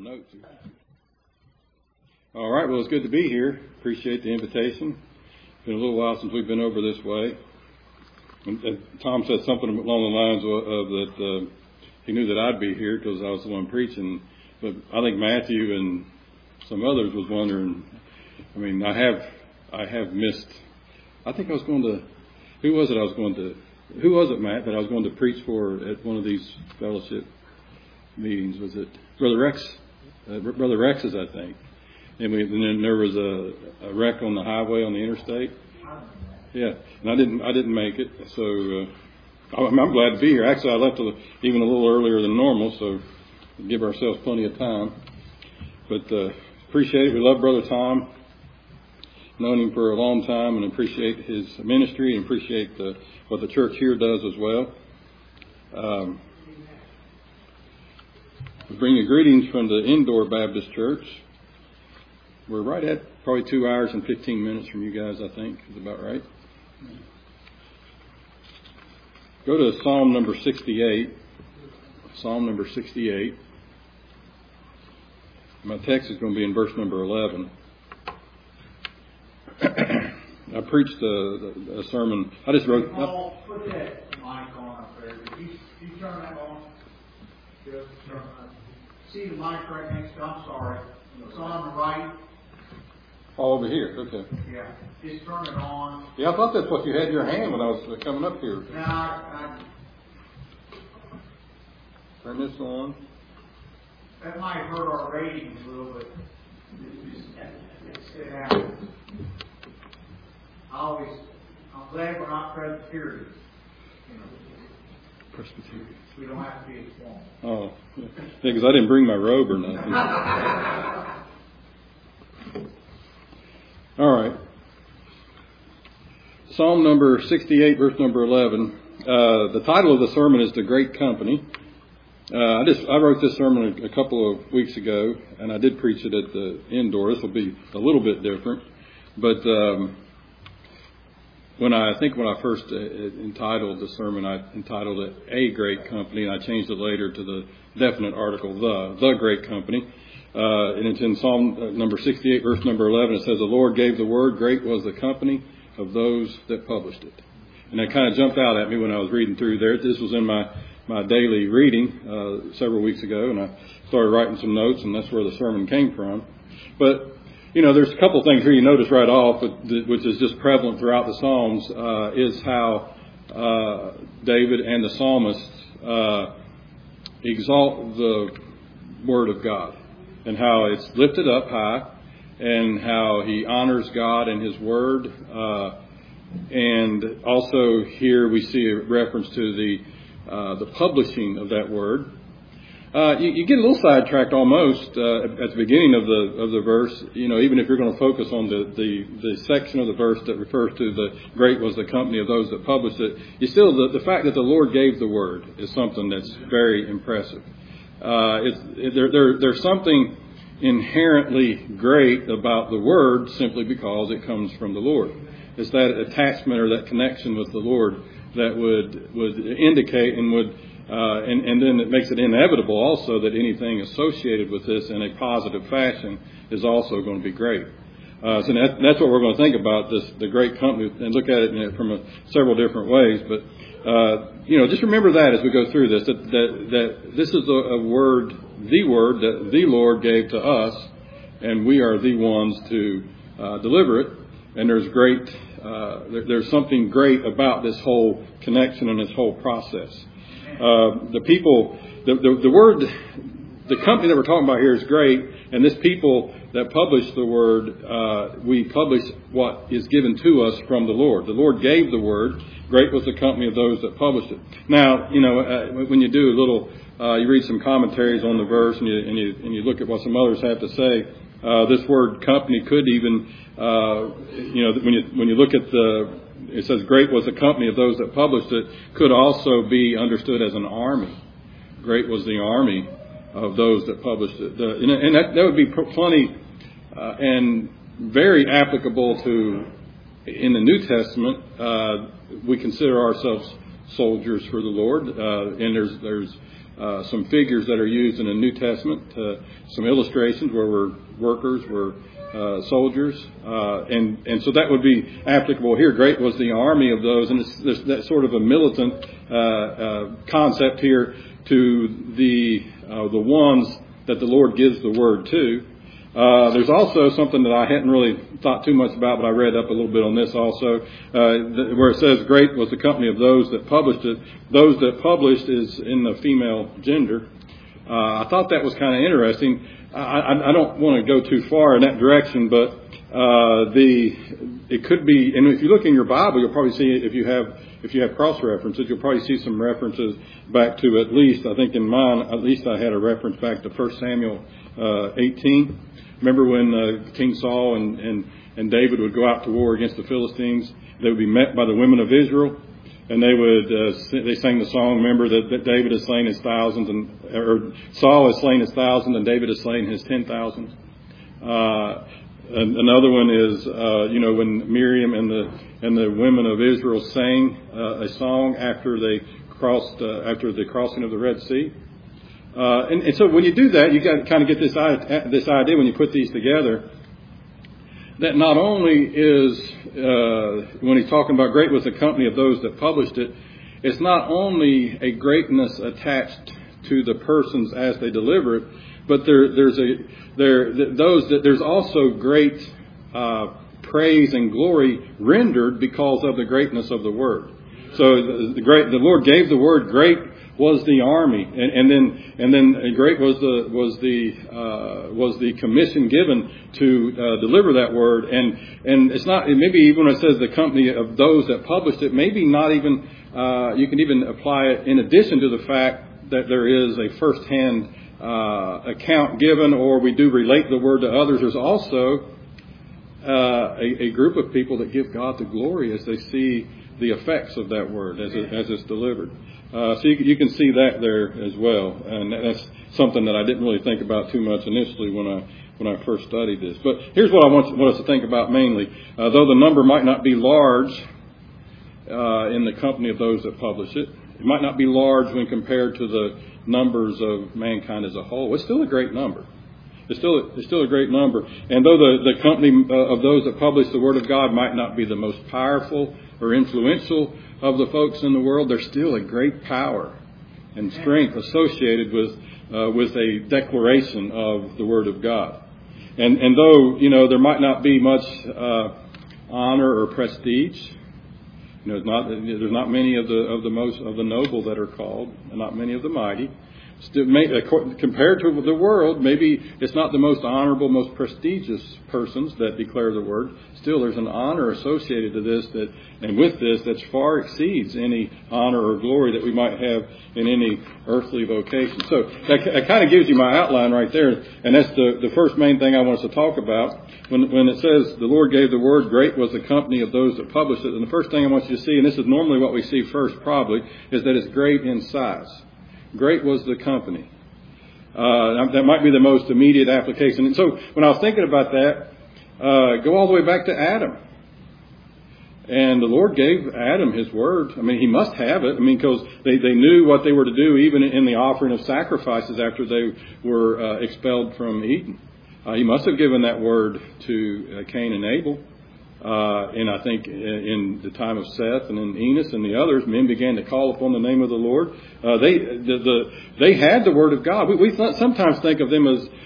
notes. All right, well, it's good to be here. Appreciate the invitation. It's been a little while since we've been over this way. And Tom said something along the lines of that he knew that I'd be here because I was the one preaching. But I think Matthew and some others was wondering. I mean, I have missed. I think I was going to. Who was it, Matt, that I was going to preach for at one of these fellowship meetings? Was it Brother Rex? Brother Rex's, I think. And then there was a wreck on the highway on the interstate. Yeah, and I didn't make it. So I'm glad to be here. Actually, I left even a little earlier than normal, so give ourselves plenty of time. But appreciate it. We love Brother Tom. Known him for a long time and appreciate his ministry and appreciate what the church here does as well. We bring you greetings from the Indoor Baptist Church. We're right at probably 2 hours and 15 minutes from you guys, I think. Is about right. Go to Psalm number 68. Psalm number 68. My text is going to be in verse number 11. I preached a sermon. I just wrote. Paul, put that mic on up there. Did you turn that on? Just turn that. See the mic right next to. I'm sorry. It's on the right. Oh, over here. Okay. Yeah. Just turn it on. Yeah, I thought that's what you had in your hand when I was coming up here. Now, I turn this on. That might hurt our ratings a little bit. Just sit down. I'm glad we're not Presbyterians. Presbyterian. We don't have to be a swamp. Oh, yeah, because I didn't bring my robe or nothing. All right. Psalm number 68, verse number 11. The title of the sermon is The Great Company. I wrote this sermon a couple of weeks ago, and I did preach it at the Indoor. This will be a little bit different, but when I first entitled the sermon, I entitled it A Great Company, and I changed it later to the definite article, the Great Company. And it's in Psalm number 68, verse number 11. It says, "The Lord gave the word, great was the company of those that published it." And that kind of jumped out at me when I was reading through there. This was in my daily reading several weeks ago, and I started writing some notes, and that's where the sermon came from. But there's a couple of things here you notice right off, which is just prevalent throughout the Psalms, is how David and the psalmists exalt the Word of God and how it's lifted up high and how he honors God and His Word. And also here we see a reference to the publishing of that Word. You get a little sidetracked almost at the beginning of the verse. Even if you're going to focus on the section of the verse that refers to the great was the company of those that published it, you still the fact that the Lord gave the word is something that's very impressive. There's something inherently great about the word simply because it comes from the Lord. It's that attachment or that connection with the Lord that would indicate and would. And then it makes it inevitable also that anything associated with this in a positive fashion is also going to be great. So that's what we're going to think about, the great company, and look at it from several different ways. But, just remember that as we go through this, that this is a word, the word that the Lord gave to us, and we are the ones to deliver it. And there's something great about this whole connection and this whole process. The people, the word, the company that we're talking about here is great, and this people that publish the word, we publish what is given to us from the Lord. The Lord gave the word. Great was the company of those that published it. Now, when you do a little, you read some commentaries on the verse, and you look at what some others have to say. This word company could even, when you look at it says, great was the company of those that published it, could also be understood as an army. Great was the army of those that published it. And that would be plenty and very applicable to, in the New Testament, we consider ourselves soldiers for the Lord. And there's some figures that are used in the New Testament, some illustrations where we're workers, we're soldiers, and so that would be applicable here. Great was the army of those, and there's that sort of a militant concept here to the ones that the Lord gives the word to. There's also something that I hadn't really thought too much about, but I read up a little bit on this also, where it says, great was the company of those that published it. Those that published is in the female gender. I thought that was kind of interesting. I don't want to go too far in that direction, but it could be, and if you look in your Bible, you'll probably see, if you have cross references, you'll probably see some references back to, at least, I think in mine, at least I had a reference back to 1 Samuel 18. Remember when King Saul and David would go out to war against the Philistines? They would be met by the women of Israel, and they sang the song. Remember that David has slain his thousands, or Saul has slain his thousands, and David has slain his 10,000. Another one is when Miriam and the women of Israel sang a song after the crossing of the Red Sea. And so when you do that, you got to kind of get this idea when you put these together, that not only is, when he's talking about great was the company of those that published it, it's not only a greatness attached to the persons as they deliver it, but there's also great praise and glory rendered because of the greatness of the word. So the Lord gave the word. Great was the army, and then great was the commission given to deliver that word. And it's not, maybe even when it says the company of those that published it, maybe not even you can even apply it in addition to the fact that there is a first-hand account given, or we do relate the word to others. There's also a group of people that give God the glory as they see the effects of that word as it's delivered. So you can see that there as well, and that's something that I didn't really think about too much initially when I first studied this. But here's what I want us to think about mainly. Though the number might not be large in the company of those that publish it, it might not be large when compared to the numbers of mankind as a whole. It's still a great number. It's still a great number. And though the company of those that publish the Word of God might not be the most powerful or influential of the folks in the world, there's still a great power and strength associated with a declaration of the Word of God. And though there might not be much honor or prestige, there's not many of the noble that are called, and not many of the mighty. Still, compared to the world, maybe it's not the most honorable, most prestigious persons that declare the word. Still, there's an honor associated to this that far exceeds any honor or glory that we might have in any earthly vocation. So that kind of gives you my outline right there, and that's the first main thing I want us to talk about. When it says the Lord gave the word, great was the company of those that published it. And the first thing I want you to see, and this is normally what we see first probably, is that it's great in size. Great was the company. That might be the most immediate application. And so when I was thinking about that, go all the way back to Adam. And the Lord gave Adam his word. I mean, he must have it. I mean, because they knew what they were to do even in the offering of sacrifices after they were expelled from Eden. He must have given that word to Cain and Abel. And I think in the time of Seth and in Enos and the others, men began to call upon the name of the Lord. They had the word of God. We sometimes think of them as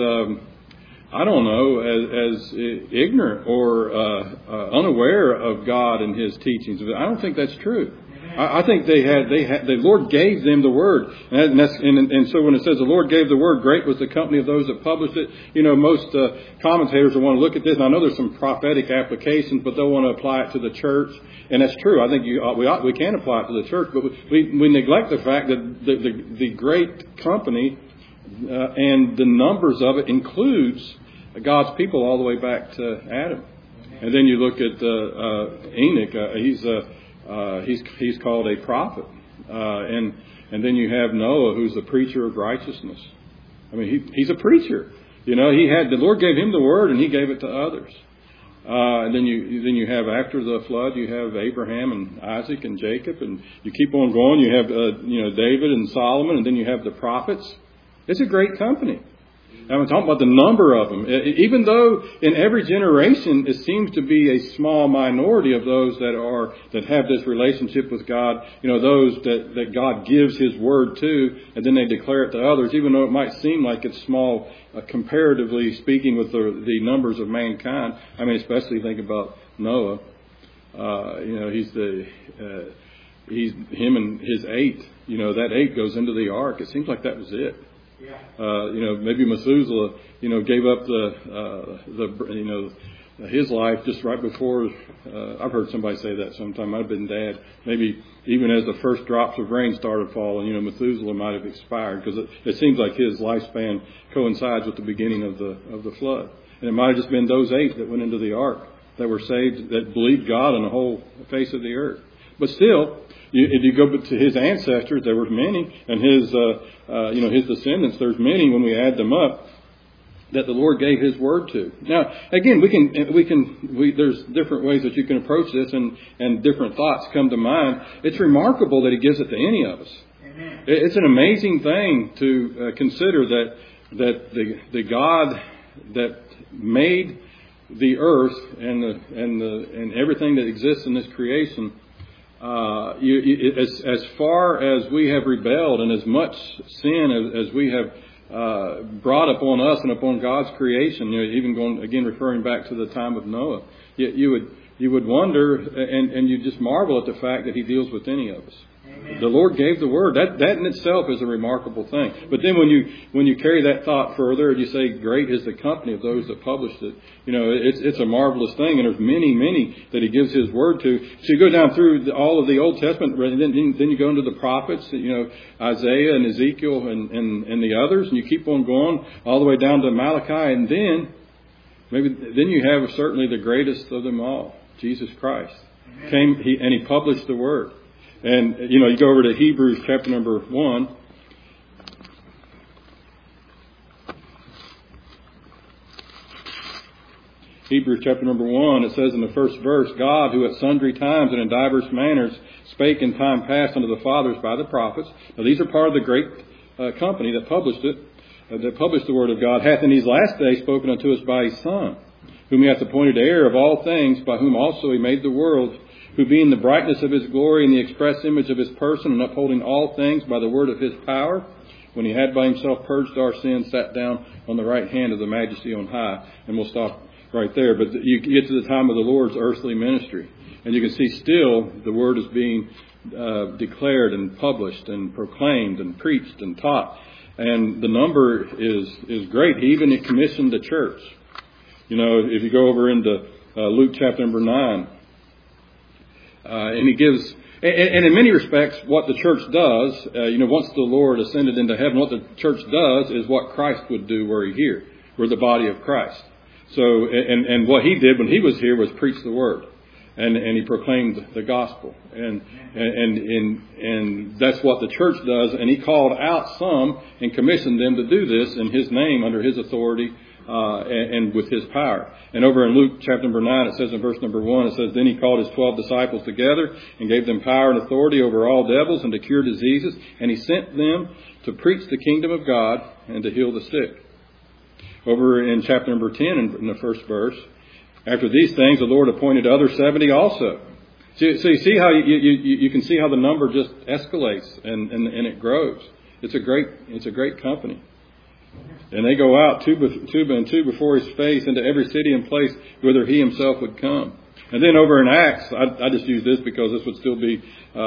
ignorant or unaware of God and His teachings. I don't think that's true. I think the Lord gave them the word, and so when it says the Lord gave the word, great was the company of those that published it. Most commentators will want to look at this, and I know there's some prophetic applications, but they'll want to apply it to the church, and that's true. I think we can apply it to the church, but we neglect the fact that the great company and the numbers of it includes God's people all the way back to Adam. And then you look at Enoch. He's called a prophet, and then you have Noah, who's a preacher of righteousness. I mean, he's a preacher. The Lord gave him the word, and he gave it to others. And then you have, after the flood, you have Abraham and Isaac and Jacob, and you keep on going. You have David and Solomon, and then you have the prophets. It's a great company. I'm talking about the number of them. Even though in every generation it seems to be a small minority of those that have this relationship with God, those that God gives His word to, and then they declare it to others, even though it might seem like it's small, comparatively speaking, with the numbers of mankind. I mean, especially think about Noah. He's him and his 8. That 8 goes into the ark. It seems like that was it. Maybe Methuselah, gave up his life just right before. I've heard somebody say that sometime. I've been Dad. Maybe even as the first drops of rain started falling, Methuselah might have expired, because it seems like his lifespan coincides with the beginning of the flood. And it might have just been those 8 that went into the ark that were saved, that believed God on the whole face of the earth. But still, if you go to his ancestors, there were many, and his descendants, there's many when we add them up, that the Lord gave His word to. Now, again, there's different ways that you can approach this, and different thoughts come to mind. It's remarkable that He gives it to any of us. Amen. It's an amazing thing to consider that the God that made the earth and everything that exists in this creation, as far as we have rebelled and as much sin as we have brought upon us and upon God's creation, even going again referring back to the time of Noah, you would wonder and you just marvel at the fact that He deals with any of us. Amen. The Lord gave the word. That in itself is a remarkable thing. But then when you carry that thought further, you say, great is the company of those that published it. It's a marvelous thing, and there's many that He gives His word to. So you go down through all of the Old Testament, and then you go into the prophets, Isaiah and Ezekiel and the others, and you keep on going all the way down to Malachi, and then you have certainly the greatest of them all, Jesus Christ. Amen. He published the word. And, you go over to Hebrews chapter number 1. Hebrews chapter number 1, it says in the first verse, God, who at sundry times and in divers manners spake in time past unto the fathers by the prophets. Now these are part of the great company that published it, that published the word of God, hath in these last days spoken unto us by His Son, whom He hath appointed heir of all things, by whom also He made the world, who being the brightness of His glory and the express image of His person, and upholding all things by the word of His power, when He had by Himself purged our sins, sat down on the right hand of the Majesty on high. And we'll stop right there. But you get to the time of the Lord's earthly ministry, and you can see still the word is being declared and published and proclaimed and preached and taught. And the number is great. He even commissioned the church. If you go over into Luke chapter number 9, and He gives, and in many respects, what the church does, once the Lord ascended into heaven, what the church does is what Christ would do were He here. We're the body of Christ. So, and what He did when He was here was preach the word, and He proclaimed the gospel, and that's what the church does. And He called out some and commissioned them to do this in His name, under His authority, and with His power. And over in Luke chapter number 9, it says in verse number 1, it says, Then He called His 12 disciples together and gave them power and authority over all devils and to cure diseases. And He sent them to preach the kingdom of God and to heal the sick. Over in chapter number 10, in the first verse, after these things, the Lord appointed other 70 also. So you see how you can see how the number just escalates and it grows. It's a great company. And they go out two and two before His face into every city and place whither He Himself would come. And then over in Acts, I just use this because this would still be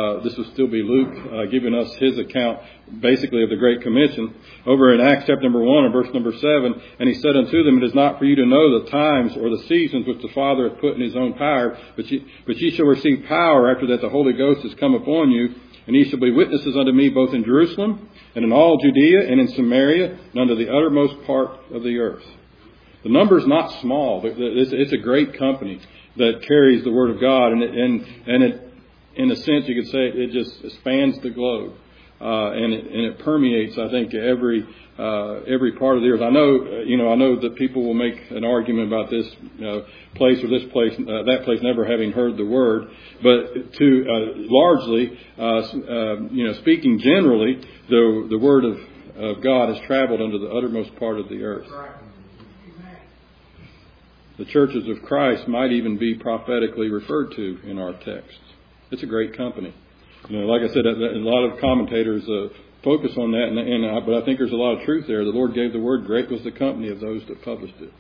Luke giving us his account basically of the Great Commission. Over in Acts chapter number 1 and verse number 7, and He said unto them, It is not for you to know the times or the seasons which the Father hath put in His own power, but ye shall receive power after that the Holy Ghost is come upon you, and ye shall be witnesses unto me both in Jerusalem and in all Judea and in Samaria and unto the uttermost part of the earth. The number is not small. It's a great company that carries the Word of God, and it, in a sense, you could say it just spans the globe. and it permeates, I think, every part of the earth. I know that people will make an argument about this place or this place, that place, never having heard the word. But to largely, speaking generally, the word of God has traveled unto the uttermost part of the earth. The churches of Christ might even be prophetically referred to in our text. It's a great company. Like I said, a lot of commentators focus on that, but I think there's a lot of truth there. The Lord gave the word. Great was the company of those that published it.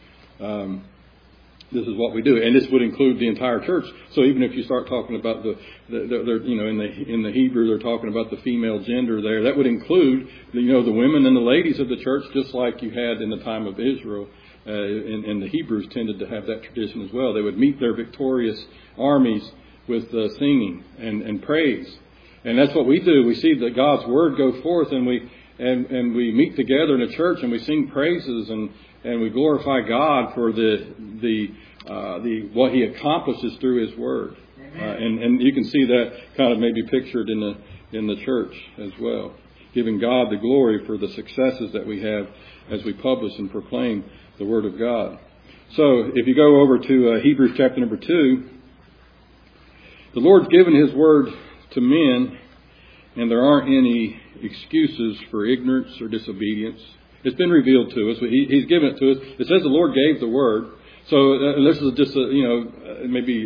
This is what we do, and this would include the entire church. So even if you start talking about in the Hebrew, they're talking about the female gender there. That would include the women and the ladies of the church, just like you had in the time of Israel. And the Hebrews tended to have that tradition as well. They would meet their victorious armies with singing and praise, and that's what we do. We see that God's word go forth, and we meet together in a church, and we sing praises, and we glorify God for the what He accomplishes through His word. And you can see that kind of maybe pictured in the church as well, giving God the glory for the successes that we have as we publish and proclaim the word of God. So if you go over to Hebrews chapter number 2, the Lord's given His word to men, and there aren't any excuses for ignorance or disobedience. It's been revealed to us. He's given it to us. It says the Lord gave the word. So this is just maybe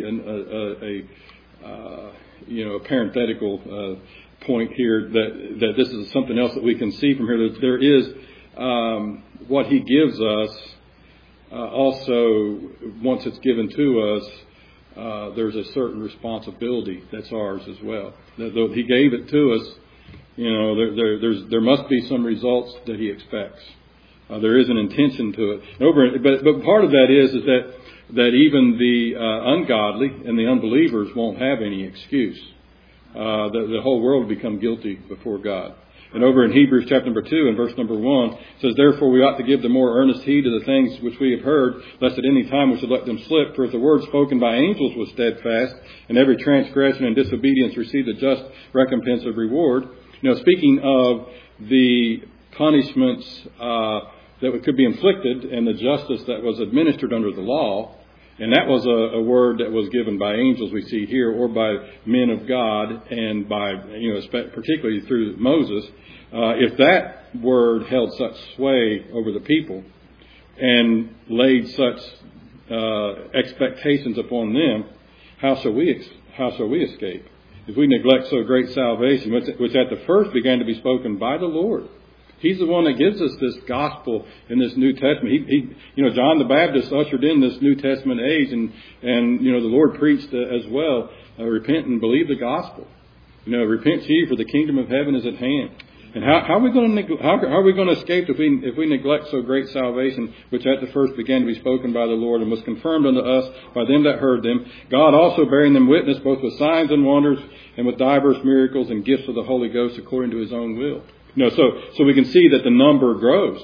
a parenthetical point here that this is something else that we can see from here. That there is what He gives us. Also, once it's given to us, there's a certain responsibility that's ours as well. Though He gave it to us, there must be some results that He expects. There is an intention to it. But part of that is that even the ungodly and the unbelievers won't have any excuse. The whole world will become guilty before God. And over in Hebrews chapter number 2 and verse number 1, it says, "Therefore we ought to give the more earnest heed to the things which we have heard, lest at any time we should let them slip. For if the word spoken by angels was steadfast, and every transgression and disobedience received a just recompense of reward." Speaking of the punishments that could be inflicted and the justice that was administered under the law, and that was a word that was given by angels, we see here, or by men of God, and by, particularly through Moses. If that word held such sway over the people and laid such expectations upon them, how shall we escape? If we neglect so great salvation, which at the first began to be spoken by the Lord. He's the one that gives us this gospel in this New Testament. John the Baptist ushered in this New Testament age, and the Lord preached as well. Repent and believe the gospel. Repent ye, for the kingdom of heaven is at hand. And how are we going to escape if we neglect so great salvation, which at the first began to be spoken by the Lord and was confirmed unto us by them that heard them? God also bearing them witness both with signs and wonders and with divers miracles and gifts of the Holy Ghost according to His own will. So we can see that the number grows.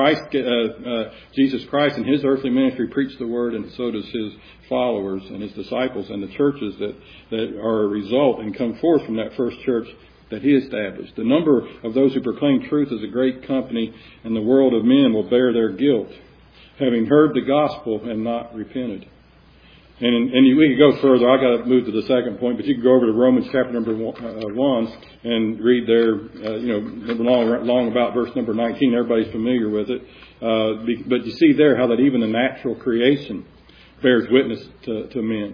Jesus Christ in His earthly ministry preached the word, and so does His followers and His disciples and the churches that are a result and come forth from that first church that He established. The number of those who proclaim truth is a great company, and the world of men will bear their guilt, having heard the gospel and not repented. And we could go further. I got to move to the second point, but you can go over to Romans chapter number 1 and read there, long about verse number 19. Everybody's familiar with it. But you see there how that even the natural creation bears witness to men.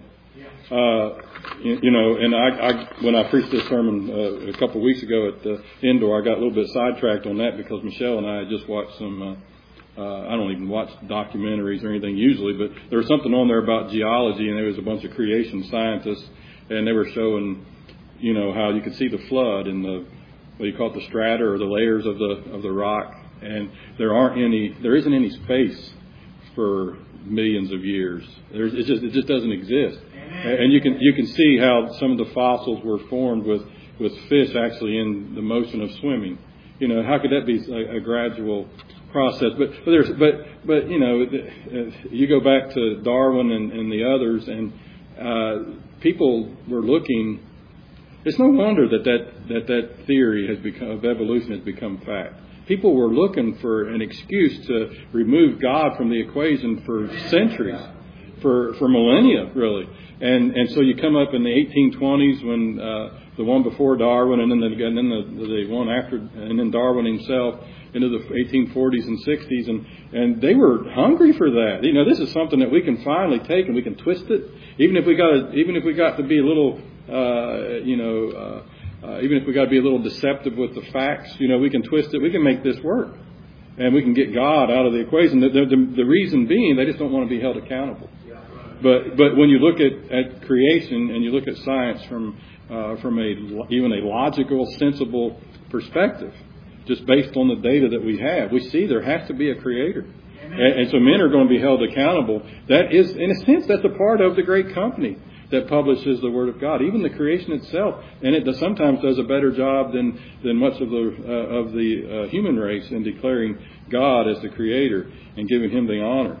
And I when I preached this sermon a couple of weeks ago at the indoor, I got a little bit sidetracked on that because Michelle and I had just watched some. I don't even watch documentaries or anything usually, but there was something on there about geology, and there was a bunch of creation scientists, and they were showing, how you could see the flood in the, what you call it, the strata or the layers of the rock, and there isn't any space for millions of years. It just doesn't exist. And you can see how some of the fossils were formed with fish actually in the motion of swimming. How could that be a gradual process? But you go back to Darwin and the others, and people were looking It's no wonder that theory of evolution has become fact. People were looking for an excuse to remove God from the equation for centuries, for millennia, really. And so you come up in the 1820s when the one before Darwin, and then the one after, and then Darwin himself, into the 1840s and 60s, and they were hungry for that. You know, this is something that we can finally take and we can twist it, even if we got to be a little, even if we got to be a little deceptive with the facts. You know, we can twist it. We can make this work, and we can get God out of the equation. The reason being, they just don't want to be held accountable. But when you look at creation and you look at science from even a logical, sensible perspective, just based on the data that we have, we see there has to be a creator. And so men are going to be held accountable. That is, in a sense, that's a part of the great company that publishes the Word of God. Even the creation itself, and it sometimes does a better job than much of the human race in declaring God as the creator and giving Him the honor.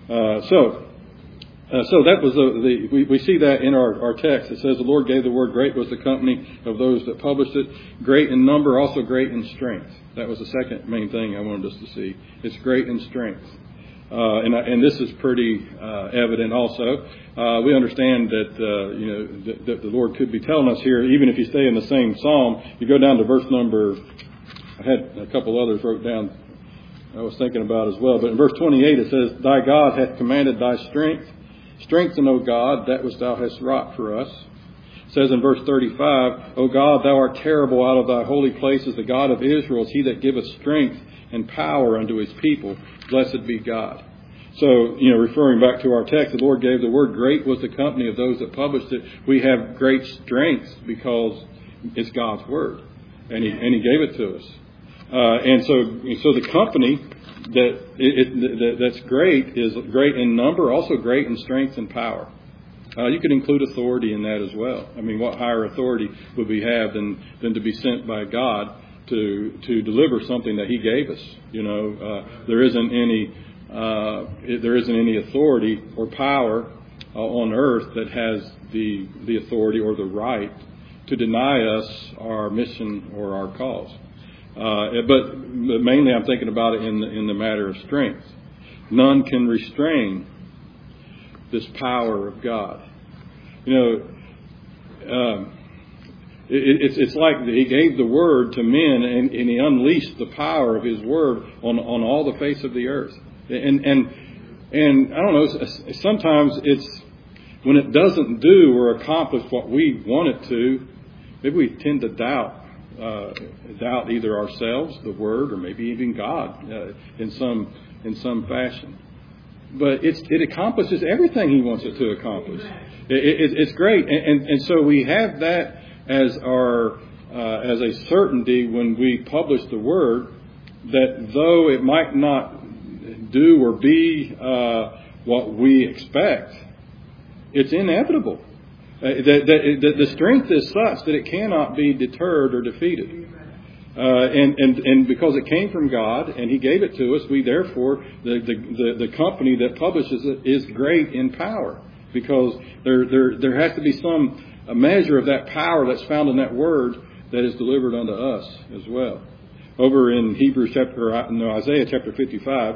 So that was we see that in our text. It says the Lord gave the word. Great was the company of those that published it. Great in number, also great in strength. That was the second main thing I wanted us to see. It's great in strength. And this is pretty evident also. We understand that that the Lord could be telling us here, even if you stay in the same psalm. You go down to verse number. I had a couple others wrote down. I was thinking about as well. But in verse 28 it says, "Thy God hath commanded thy strength. Strengthen, O God, that which thou hast wrought for us." It says in verse 35, "O God, thou art terrible out of thy holy places. The God of Israel is he that giveth strength and power unto his people. Blessed be God." So, referring back to our text, the Lord gave the word. Great was the company of those that published it. We have great strength because it's God's word. And he gave it to us. And so the company that's great is great in number, also great in strength and power. You could include authority in that as well. I mean, what higher authority would we have than to be sent by God to deliver something that He gave us? There isn't any authority or power on earth that has the authority or the right to deny us our mission or our cause. But mainly I'm thinking about it in the matter of strength. None can restrain this power of God. It's like He gave the Word to men and He unleashed the power of His Word on all the face of the earth. And I don't know, sometimes it's when it doesn't do or accomplish what we want it to, maybe we tend to doubt either ourselves, the Word, or maybe even God in some fashion. But it accomplishes everything He wants it to accomplish. It's great, and so we have that as as a certainty when we publish the Word, that though it might not do or be what we expect, it's inevitable. The strength is such that it cannot be deterred or defeated. And because it came from God and He gave it to us, we therefore, the company that publishes it is great in power, because there has to be a measure of that power that's found in that word that is delivered unto us as well. Over in Isaiah chapter 55.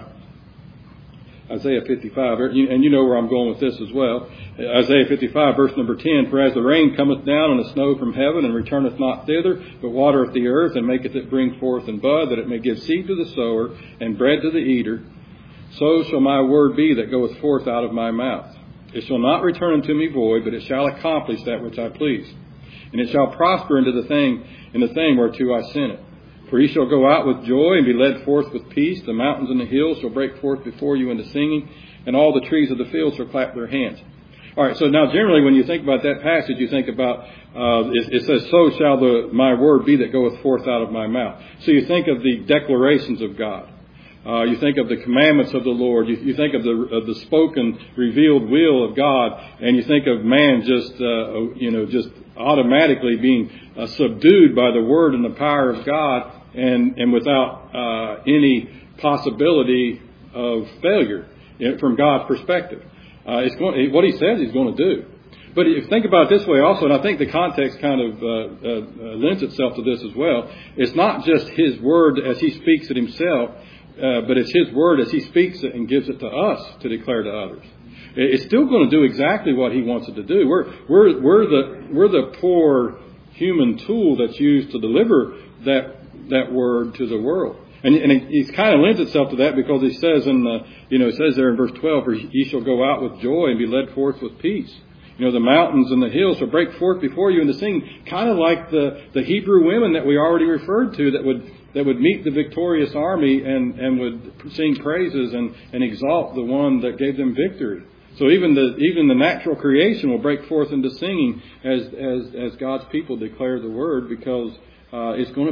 Isaiah 55, and you know where I'm going with this as well. Isaiah 55, verse number 10, "For as the rain cometh down and the snow from heaven, and returneth not thither, but watereth the earth, and maketh it bring forth and bud, that it may give seed to the sower, and bread to the eater, so shall my word be that goeth forth out of my mouth. It shall not return unto me void, but it shall accomplish that which I please. And it shall prosper in the thing whereto I sent it. For he shall go out with joy and be led forth with peace. The mountains and the hills shall break forth before you into singing, and all the trees of the field shall clap their hands." All right, so now generally when you think about that passage, you think about, it says, "So shall my word be that goeth forth out of my mouth." So you think of the declarations of God. You think of the commandments of the Lord. You think of the spoken, revealed will of God, and you think of man just automatically being subdued by the word and the power of God, and without any possibility of failure from God's perspective. It's what He says He's going to do. But if you think about it this way also, and I think the context kind of lends itself to this as well, it's not just His Word as He speaks it Himself, but it's His Word as He speaks it and gives it to us to declare to others. It's still going to do exactly what He wants it to do. We're the poor human tool that's used to deliver that Word to the world. And it kind of lends itself to that because He says it says there in verse 12, "For ye shall go out with joy and be led forth with peace. The mountains and the hills shall break forth before you in the singing," kind of like the Hebrew women that we already referred to that would meet the victorious army and would sing praises and exalt the one that gave them victory. So even the natural creation will break forth into singing as God's people declare the word, because it's going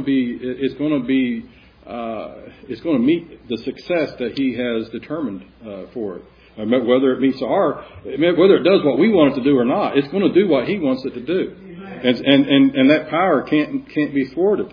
to meet the success that He has determined for it. Whether it does what we want it to do or not, it's going to do what He wants it to do, and that power can't be thwarted.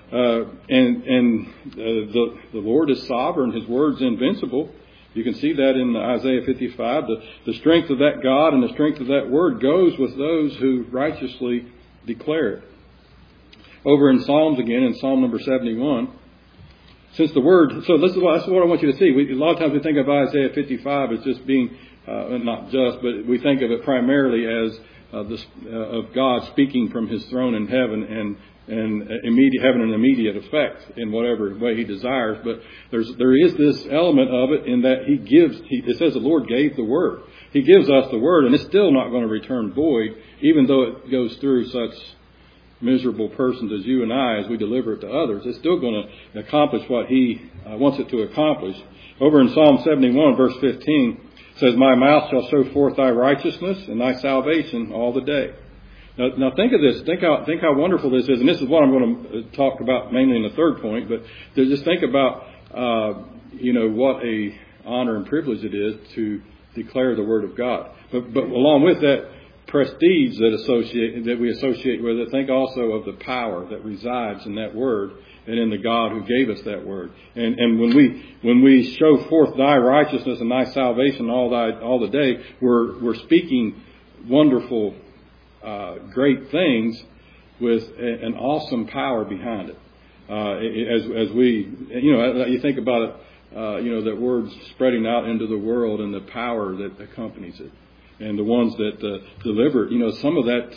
The Lord is sovereign; His word's invincible. You can see that in Isaiah 55. The strength of that God and the strength of that word goes with those who righteously declare it. Over in Psalms again, in Psalm number 71. Since the word, so that's what I want you to see. A lot of times we think of Isaiah 55 as just being, not just, but we think of it primarily as of God speaking from His throne in heaven and having an immediate effect in whatever way He desires. But there is this element of it in that it says the Lord gave the word. He gives us the word, and it's still not going to return void, even though it goes through such miserable persons as you and I, as we deliver it to others. It's still going to accomplish what He wants it to accomplish. Over in Psalm 71, verse 15, it says, "My mouth shall show forth Thy righteousness and Thy salvation all the day." Now think of this. Think how wonderful this is. And this is what I'm going to talk about mainly in the third point. But just think about, what a honor and privilege it is to declare the Word of God. But along with that prestige that we associate with it, think also of the power that resides in that word and in the God who gave us that word. And when we show forth Thy righteousness and Thy salvation all the day, we're speaking wonderful, great things with an awesome power behind it. As we, you think about it, that word spreading out into the world and the power that accompanies it. And the ones that deliver, some of that,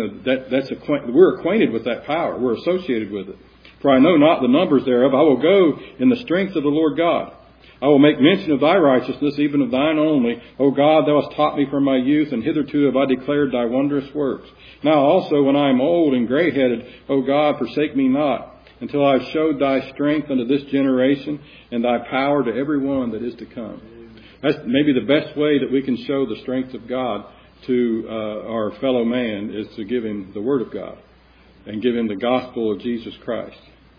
we're acquainted with that power. We're associated with it. "For I know not the numbers thereof. I will go in the strength of the Lord God. I will make mention of Thy righteousness, even of Thine only. O God, Thou hast taught me from my youth, and hitherto have I declared Thy wondrous works. Now also, when I am old and gray-headed, O God, forsake me not, until I have showed Thy strength unto this generation, and Thy power to every one that is to come." That's maybe the best way that we can show the strength of God to our fellow man, is to give him the Word of God and give him the gospel of Jesus Christ.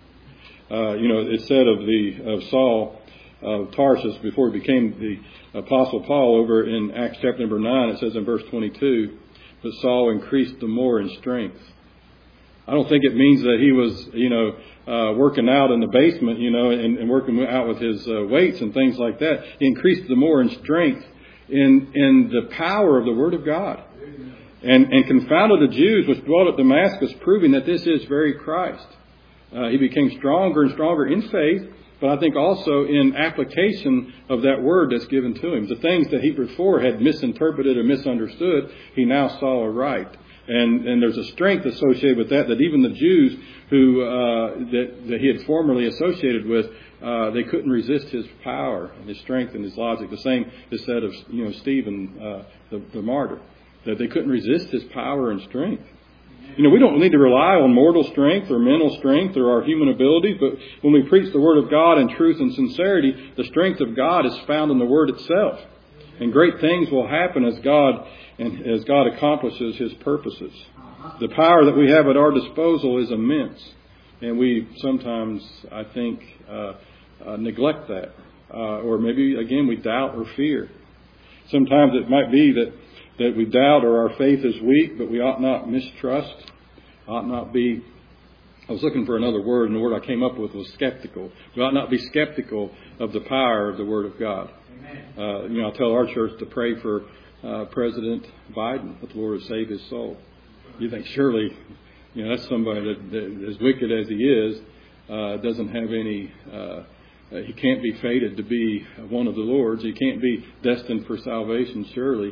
It said of Saul of Tarsus before he became the Apostle Paul, over in Acts chapter number 9, it says in verse 22, "But Saul increased the more in strength." I don't think it means that he was, working out in the basement, and working out with his weights and things like that. He increased the more in strength in the power of the Word of God. And confounded the Jews which dwelt at Damascus, proving that this is very Christ. He became stronger and stronger in faith, but I think also in application of that word that's given to him. The things that he before had misinterpreted or misunderstood, he now saw aright. And there's a strength associated with that even the Jews who that he had formerly associated with, they couldn't resist his power and his strength and his logic. The same is said of Stephen, the martyr, that they couldn't resist his power and strength. We don't need to rely on mortal strength or mental strength or our human abilities, but when we preach the Word of God in truth and sincerity, the strength of God is found in the Word itself. And great things will happen as God accomplishes His purposes. The power that we have at our disposal is immense. And we sometimes, I think, neglect that. Or maybe, again, we doubt or fear. Sometimes it might be that we doubt or our faith is weak, but we ought not mistrust, ought not be, I was looking for another word, and the word I came up with was skeptical. We ought not be skeptical of the power of the Word of God. I tell our church to pray for President Biden, that the Lord will save his soul. You think surely, that's somebody that as wicked as he is, doesn't have any. He can't be fated to be one of the Lord's. He can't be destined for salvation. Surely,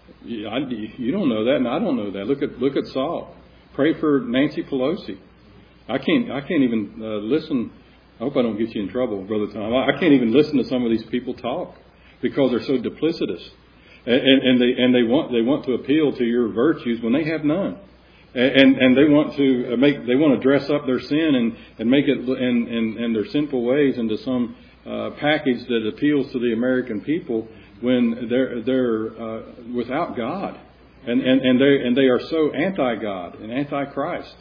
you don't know that, and I don't know that. Look at Saul. Pray for Nancy Pelosi. I can't even listen. I hope I don't get you in trouble, Brother Tom. I can't even listen to some of these people talk because they're so duplicitous, and they want to appeal to your virtues when they have none, and they want to dress up their sin and make it and their sinful ways into some package that appeals to the American people when they're without God, and they are so anti-God and anti-Christ.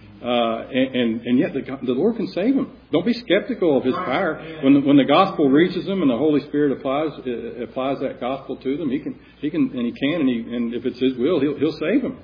And yet the Lord can save them. Don't be skeptical of His power. When the gospel reaches them and the Holy Spirit applies that gospel to them, He can, and if it's His will, He'll save them.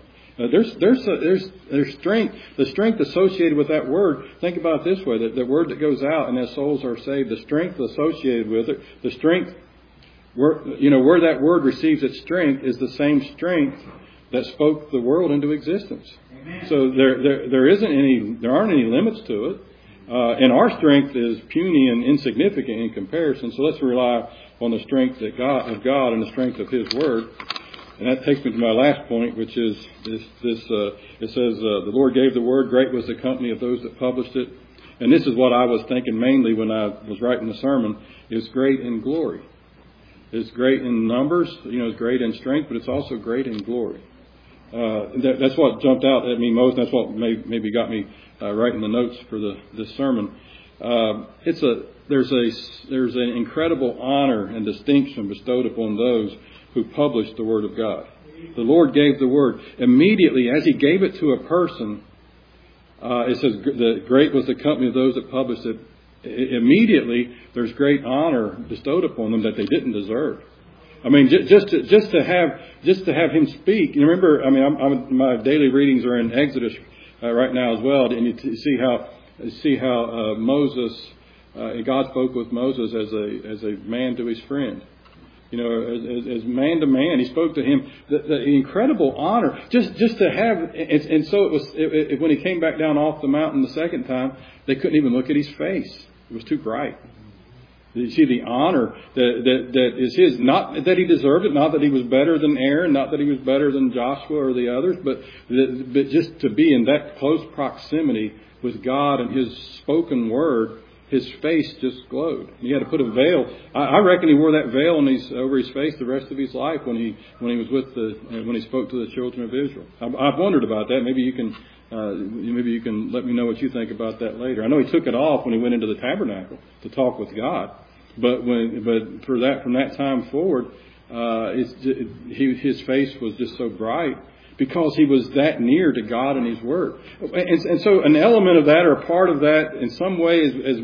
There's strength, the strength associated with that word. Think about it this way: that the word that goes out and as souls are saved, the strength associated with it, the strength where that word receives its strength is the same strength that spoke the world into existence. Amen. So there aren't any limits to it, and our strength is puny and insignificant in comparison. So let's rely on the strength of God and the strength of His Word. And that takes me to my last point, which is this. It says the Lord gave the Word. Great was the company of those that published it. And this is what I was thinking mainly when I was writing the sermon. It's great in glory. It's great in numbers. It's great in strength, but it's also great in glory. That's what jumped out at me most. That's what maybe got me writing the notes for this sermon. There's an incredible honor and distinction bestowed upon those who published the Word of God. The Lord gave the Word immediately as He gave it to a person. It says that great was the company of those that published it. Immediately, there's great honor bestowed upon them that they didn't deserve. I mean, just to have Him speak. You remember? I mean, my daily readings are in Exodus right now as well, and you see how Moses, God spoke with Moses as a man to his friend. As man to man, He spoke to him. The incredible honor, just to have, and so it was. When He came back down off the mountain the second time, they couldn't even look at His face. It was too bright. You see the honor that is His. Not that He deserved it, not that He was better than Aaron, not that He was better than Joshua or the others, but just to be in that close proximity with God and His spoken word. His face just glowed. He had to put a veil. I reckon he wore that veil over his face the rest of his life when he was when he spoke to the children of Israel. I've wondered about that. Maybe you can let me know what you think about that later. I know he took it off when he went into the tabernacle to talk with God, but from that time forward, his face was just so bright. Because he was that near to God and His Word. And so an element of that or a part of that in some way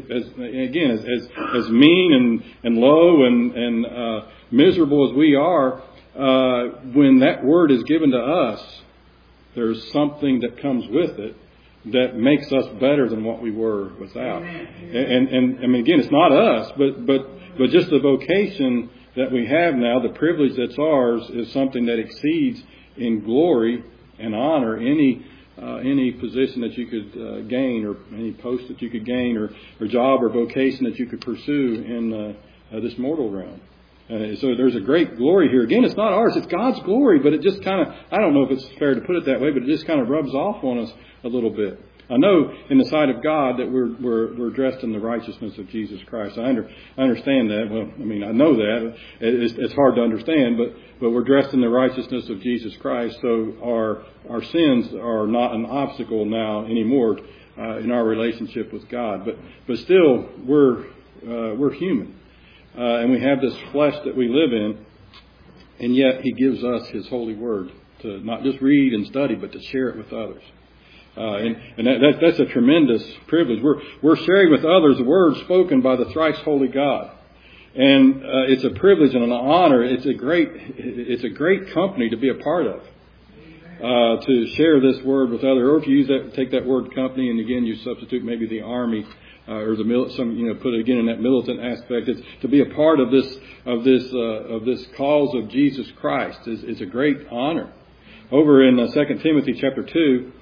as mean and low and miserable as we are, when that Word is given to us, there's something that comes with it that makes us better than what we were without. And I mean, again, it's not us, but just the vocation that we have now, the privilege that's ours, is something that exceeds in glory and honor any position that you could gain, or any post that you could gain, or job or vocation that you could pursue in this mortal realm. So there's a great glory here. Again, it's not ours; it's God's glory. But it just kind of, I don't know if it's fair to put it that way, but it just kind of rubs off on us a little bit. I know in the sight of God that we're dressed in the righteousness of Jesus Christ. I understand that. Well, I mean, I know that. It's hard to understand, but we're dressed in the righteousness of Jesus Christ. So our sins are not an obstacle now anymore in our relationship with God. But still, we're human, and we have this flesh that we live in, and yet He gives us His holy word to not just read and study, but to share it with others. That's a tremendous privilege. We're sharing with others the word spoken by the thrice holy God, and it's a privilege and an honor. It's a great company to be a part of, to share this word with others. Or if you take that word company, and again you substitute maybe the army or put it again in that militant aspect. It's to be a part of this cause of Jesus Christ is a great honor. Over in 2 Timothy chapter 2,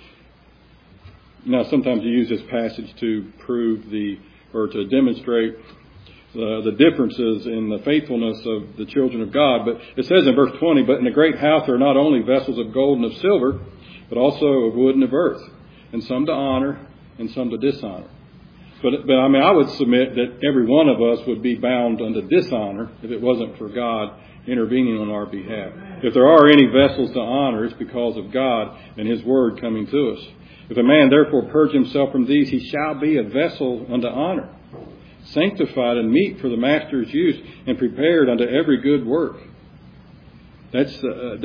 now sometimes you use this passage to prove to demonstrate the differences in the faithfulness of the children of God. But it says in verse 20, "But in a great house there are not only vessels of gold and of silver, but also of wood and of earth, and some to honor and some to dishonor." But I would submit that every one of us would be bound unto dishonor if it wasn't for God intervening on our behalf. If there are any vessels to honor, it's because of God and His Word coming to us. "If a man therefore purge himself from these, he shall be a vessel unto honor, sanctified and meet for the master's use, and prepared unto every good work." That's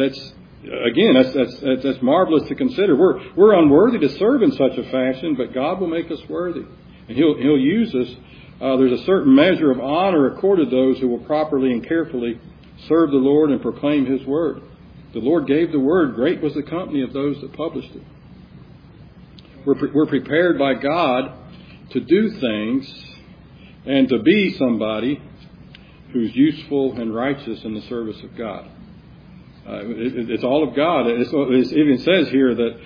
marvelous to consider. We're unworthy to serve in such a fashion, but God will make us worthy, and He'll use us. There's a certain measure of honor accorded those who will properly and carefully serve the Lord and proclaim His word. The Lord gave the word; great was the company of those that published it. We're prepared by God to do things and to be somebody who's useful and righteous in the service of God. It's all of God. It even says here that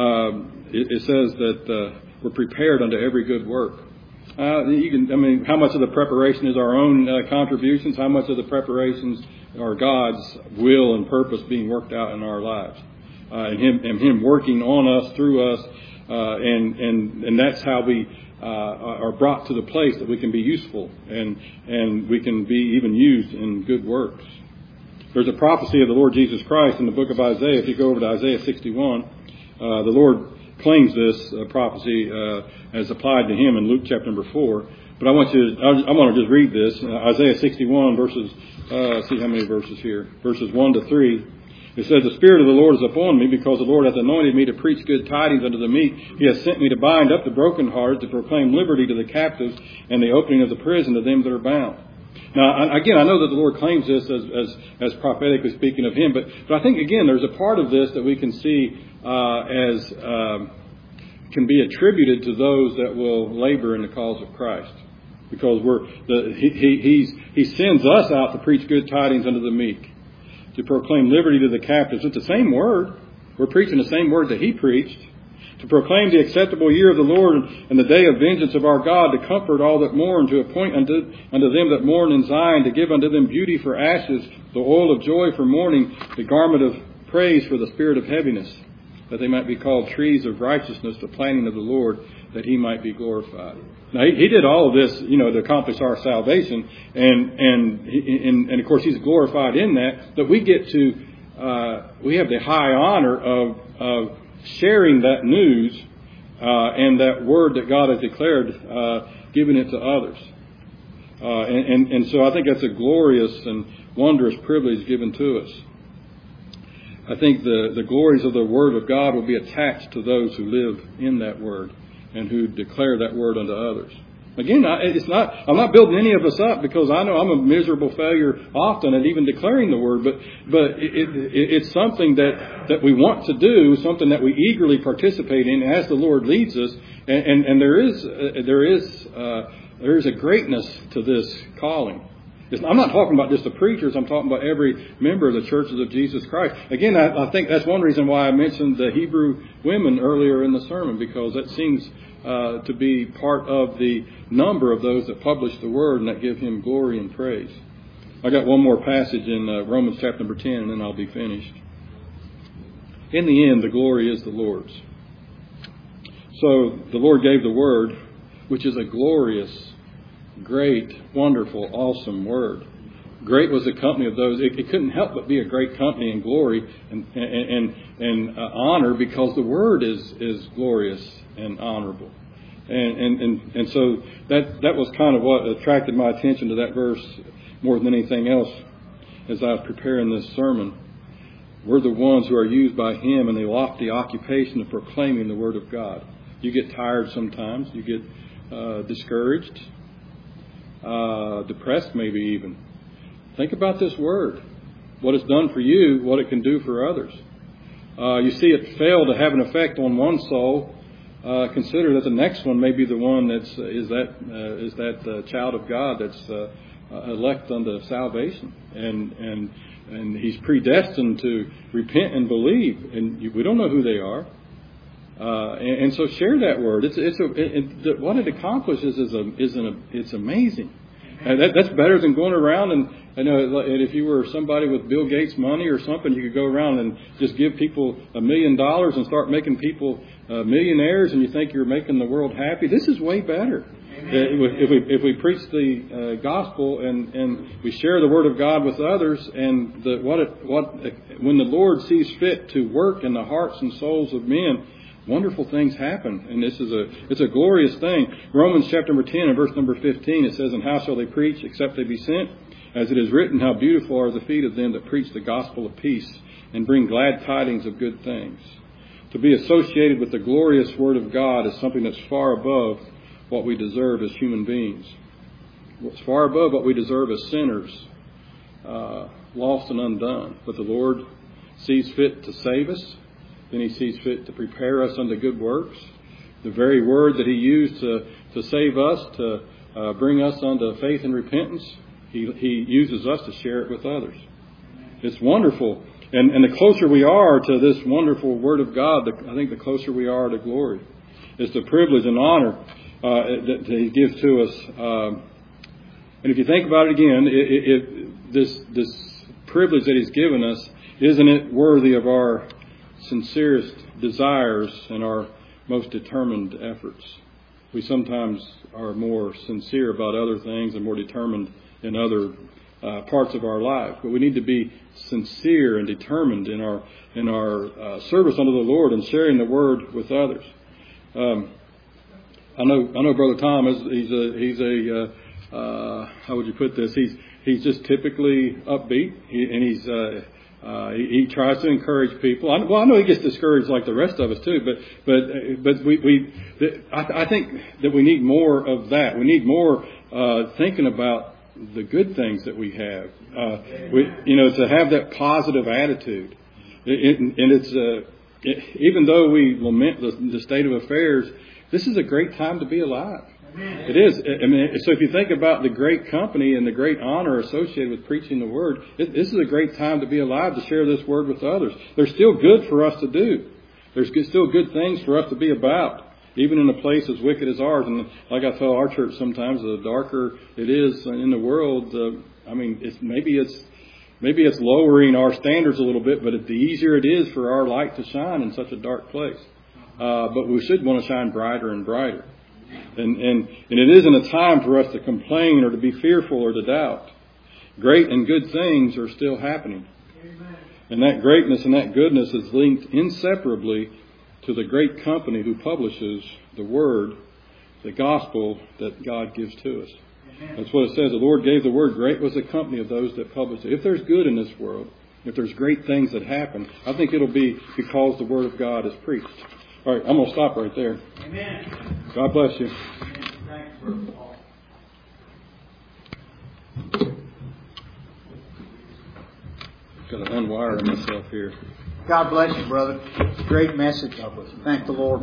we're prepared unto every good work. How much of the preparation is our own contributions? How much of the preparations are God's will and purpose being worked out in our lives, and Him working on us, through us, and that's how we are brought to the place that we can be useful and we can be even used in good works. There's a prophecy of the Lord Jesus Christ in the book of Isaiah. If you go over to Isaiah 61, the Lord claims this prophecy as applied to Him in Luke chapter number 4. But I want to just read this. Isaiah 61 verses, see how many verses here. Verses 1 to 3. It says, "The Spirit of the Lord is upon me, because the Lord hath anointed me to preach good tidings unto the meek. He hath sent me to bind up the brokenhearted, to proclaim liberty to the captives, and the opening of the prison to them that are bound." Now, again, I know that the Lord claims this as prophetically speaking of Him, but I think, again, there's a part of this that we can see can be attributed to those that will labor in the cause of Christ. Because He sends us out to preach good tidings unto the meek, to proclaim liberty to the captives. It's the same word. We're preaching the same word that He preached. To proclaim the acceptable year of the Lord and the day of vengeance of our God, to comfort all that mourn, to appoint unto them that mourn in Zion, to give unto them beauty for ashes, the oil of joy for mourning, the garment of praise for the spirit of heaviness, that they might be called trees of righteousness, the planting of the Lord, that He might be glorified. Now, He did all of this, to accomplish our salvation, and of course He's glorified in that. But we get we have the high honor of sharing that news and that word that God has declared, giving it to others. And so I think that's a glorious and wondrous privilege given to us. I think the glories of the Word of God will be attached to those who live in that Word and who declare that Word unto others. Again, I'm not building any of us up, because I know I'm a miserable failure often at even declaring the Word, but it's something that we want to do, something that we eagerly participate in as the Lord leads us, and there is a greatness to this calling. I'm not talking about just the preachers. I'm talking about every member of the churches of Jesus Christ. Again, I think that's one reason why I mentioned the Hebrew women earlier in the sermon, because that seems to be part of the number of those that publish the Word and that give Him glory and praise. I got one more passage in Romans chapter number 10, and then I'll be finished. In the end, the glory is the Lord's. So the Lord gave the Word, which is a glorious, great, wonderful, awesome Word. Great was the company of those. It couldn't help but be a great company in glory and honor, because the Word is glorious and honorable. And so that was kind of what attracted my attention to that verse more than anything else as I was preparing this sermon. We're the ones who are used by Him in the lofty occupation of proclaiming the Word of God. You get tired sometimes. You get discouraged, depressed maybe even. Think about this Word, what it's done for you, what it can do for others. You see it fail to have an effect on one soul, consider that the next one may be the one is that child of God that's elect unto salvation, and he's predestined to repent and believe, and we don't know who they are, and so share that word. What it accomplishes it's amazing. That's better than going around and if you were somebody with Bill Gates money or something, you could go around and just give people $1 million and start making people millionaires, and you think you're making the world happy. This is way better. If we preach the gospel and we share the word of God with others, and when the Lord sees fit to work in the hearts and souls of men, wonderful things happen, and it's a glorious thing. Romans chapter number 10 and verse number 15, it says, "And how shall they preach except they be sent? As it is written, how beautiful are the feet of them that preach the gospel of peace and bring glad tidings of good things." To be associated with the glorious word of God is something that's far above what we deserve as human beings. It's far above what we deserve as sinners, lost and undone. But the Lord sees fit to save us. Then He sees fit to prepare us unto good works. The very word that He used to save us, to bring us unto faith and repentance, He uses us to share it with others. It's wonderful. And the closer we are to this wonderful Word of God, I think the closer we are to glory. It's the privilege and honor that He gives to us. And if you think about it again, this privilege that He's given us, isn't it worthy of our sincerest desires and our most determined efforts? We sometimes are more sincere about other things and more determined in other parts of our life, but we need to be sincere and determined in our service unto the Lord and sharing the word with others. I know Brother Tom he's a how would you put this? He's just typically upbeat, he tries to encourage people. I know he gets discouraged like the rest of us too, but I think that we need more of that. We need more thinking about the good things that we have. To have that positive attitude. Even though we lament the state of affairs, this is a great time to be alive. It is. So if you think about the great company and the great honor associated with preaching the Word, this is a great time to be alive, to share this Word with others. There's still good for us to do. There's still good things for us to be about, even in a place as wicked as ours. And like I tell our church sometimes, the darker it is in the world, maybe it's lowering our standards a little bit, but the easier it is for our light to shine in such a dark place. But we should want to shine brighter and brighter. And it isn't a time for us to complain or to be fearful or to doubt. Great and good things are still happening. Amen. And that greatness and that goodness is linked inseparably to the great company who publishes the Word, the gospel that God gives to us. Amen. That's what it says. The Lord gave the Word. Great was the company of those that published it. If there's good in this world, if there's great things that happen, I think it'll be because the Word of God is preached. All right, I'm going to stop right there. Amen. God bless you. Thanks, Brother Paul. Got to unwire myself here. God bless you, brother. Great message. Thank the Lord.